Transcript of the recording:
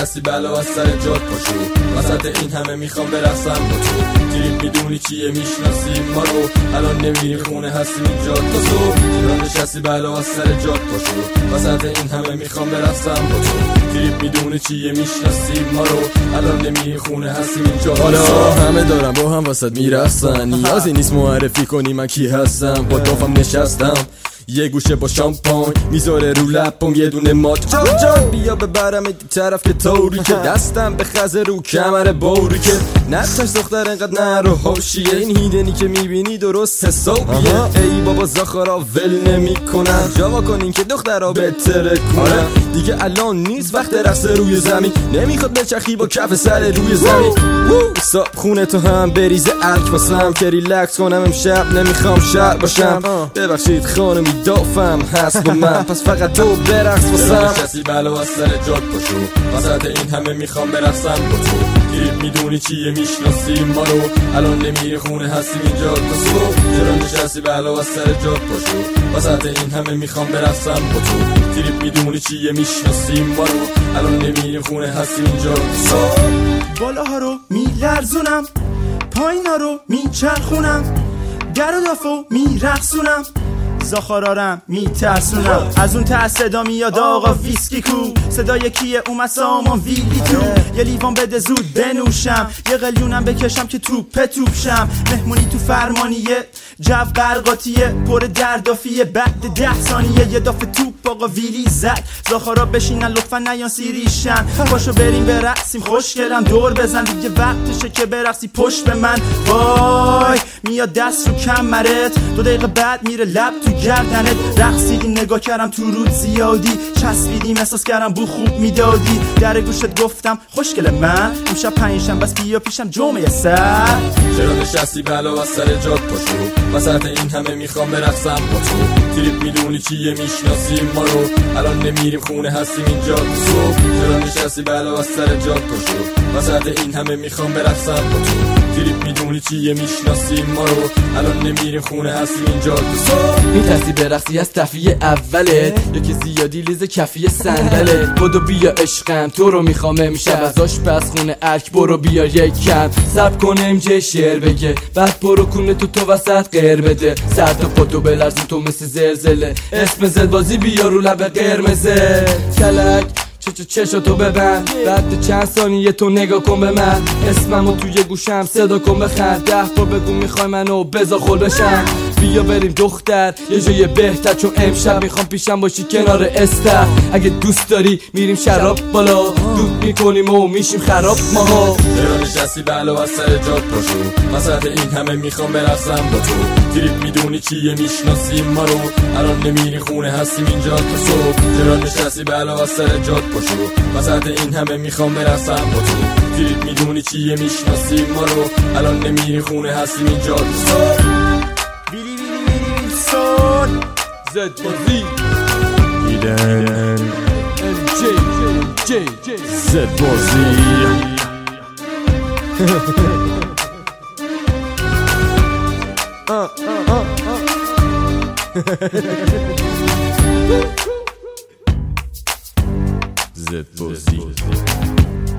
نشستی بلا از سر جات پاشو، وسط این همه میخوام برقصم با تو. تریپ میدونی چیه میشناسی ما رو، الان نمیری خونه هستیم اینجا تا صبح. چرا نشستی بلا از سر جات پاشو، وسط این همه میخوام برقصم با تو. تریپ میدونی چیه میشناسی ما رو، الان نمیری خونه هستیم اینجا. حالا همه دارم با هم وسط میرقصن، نیازی نیست معرفی کنی من کی هستم. با دافم نشستم یه گوشه با شامپاین، میذاره رو لپم یه دونه مات. جان بیا ببرم این طرف که طوری که دستم به خزه رو کمر بوری که نتاش دختر انقدر نرو حاشیه. این هیدنی که میبینی درست حسابیه. ای بابا زاخارا ول نمی کنن، جوا کنین که دخترها بهتره کنن. دیگه الان نیست وقت رقص روی زمین، نمیخواد بچخی با کف سر روی زمین. صاحب خونه تو هم بریزه الک واسم که ریلکس کنم امشب، نمیخوام شر باشم. ببخشید خانمی دافم هست با من، پس فقط تو برقص واسم. نشستی بلا از سر جات پاشو، وسط این همه میخوام برقصم با تو. تریپ میدونی چیه میشناسی ما رو، الان نمیری خونه هستیم اینجا تا صبح. چرا نشستی بلا از سر جات پاشو، وسط این همه میخوام برقصم با تو. تریپ میدونی چیه میشناسی ما رو، الان نمیری خونه هستیم اینجا تا صبح. بالاها رو میلرزونم، پایینا رو میچرخونم، در و دافو میرقصونم، زاخارارم میترسونم. از اون ته صدا میاد آقا ویسکی کو، صدای کیه اومد سامان ویلی تو. یه لیوان بده زود بنوشم، یه قلیونم بکشم که توپ شم. مهمونی تو فرمانیه، جو قرقاتیه، پر دردافیه. بعد 10 ثانیه یه دافه توپ آقا ویلی زد. زاخارا بشینن لطفا نیان سیریشن، پاشو بریم برقصیم خوشگلم دور بزن. دیگه وقتشه که برقصی پشت به من. وای میاد دست رو کمرت، 2 دقیقه بعد میره لب تو گردنت. رقصیدیم نگاه کردم تو رود زیادی، چسبیدیم احساس کردم بو خوب میدادی. در گوشت گفتم خوشگل من امشب پنجشنبه بس بیا پیشم جمعه سر. چرا نشستی بلا از سر جات پاشو، وسط این همه میخوام برقصم با تو. تریپ میدونی چیه میشناسی ما رو، الان نمیریم خونه هستیم اینجا تا صبح. چرا نشستی بلا از سر جات پاشو، وسط این همه میخوام برقصم با تو. تریپ میدونی چیه میشناسی ما رو، الان نمیریم خونه هستیم اینجا تا صبح. میترسی برقصی از تفیه اوله، یکی زیادی لیز کفی صندله. بدو بیا عشقم تو رو میخوام امشب، از آشپزخونه ارک برو بیا یک کم. صبر کن امجه شعر بگه، بعد برو کونه تو وسط غیر بده. سر تا پاتو بلرزی تو مثل زلزله، اسم زدبازی بیا رو لب قرمزه. کلک چشاتو ببند، بعد چند ثانیه تو نگاه کن به من. اسممو توی گوشم صدا کن بخند، 10 بار بگو میخوای منو بذار خل بشم. بیا بریم دختر یه جای بهتر، چون امشب میخوام پیشم باشی کنار استر. اگه دوست داری میریم شراب بالا، دود میکنیم و میشیم خراب ماها. چرا نشستی بلا از سر جات پاشو، وسط این همه میخوام برقصم با تو. تریپ میدونی چیه میشناسی ما رو، الان نمیری خونه هستیم اینجا تا صبح. چرا نشستی بلا از سر جات پاشو، وسط این همه میخوام برقصم با تو. تریپ میدونی چیه میشناسی ما رو، الان نمیری خونه هستیم اینجا تا صبح. ویلی ویلی ویلی سون زدبازی ایدن جی زدبازی. زدبازی